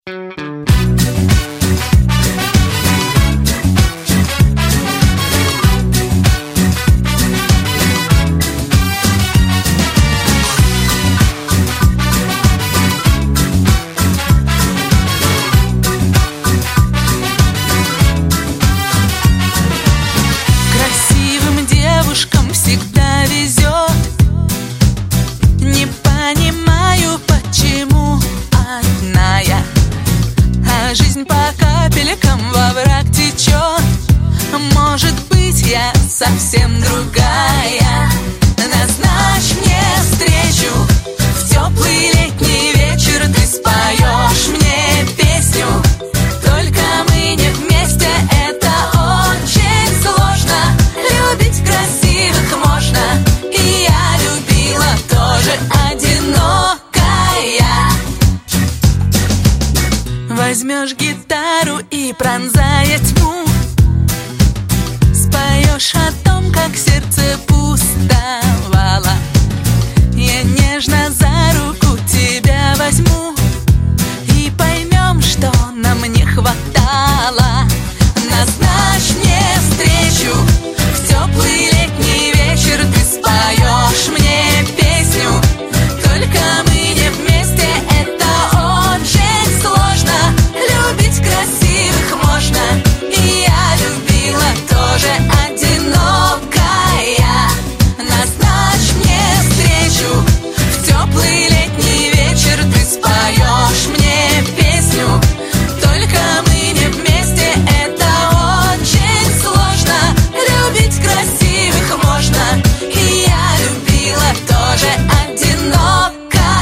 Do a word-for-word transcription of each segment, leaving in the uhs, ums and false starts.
Красивым девушкам всегда везет. Не понимаю, почему одна я, а жизнь по капелькам во враг течет. Может быть, я совсем другая. Назначь мне встречу в теплый летний вечер. Ты споешь мне песню, только мы не вместе. Это очень сложно. Любить красивых можно, и я любила тоже одинокая. Возьмешь гитару и, пронзая тьму, споешь о том, как сердце пустовало. Я нежно за руку тебя возьму, и поймем, что нам не хватало. Назначь мне встречу в теплый летний вечер. Ты споешь мне песню, только мы не вместе. Это очень сложно. Любить красивых можно, и я любила тоже одинокая. Назначь мне встречу в теплый летний вечер. Ты споешь мне песню, только мы не вместе. Это очень сложно. Любить красивых можно, и я любила тоже одинокая.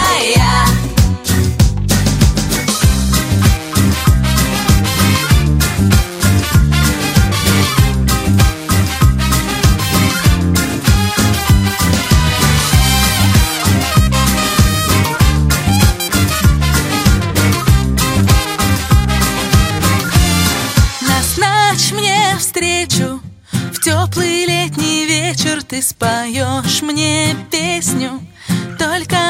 Назначь мне встречу в теплый летний вечер. Ты споешь мне песню, только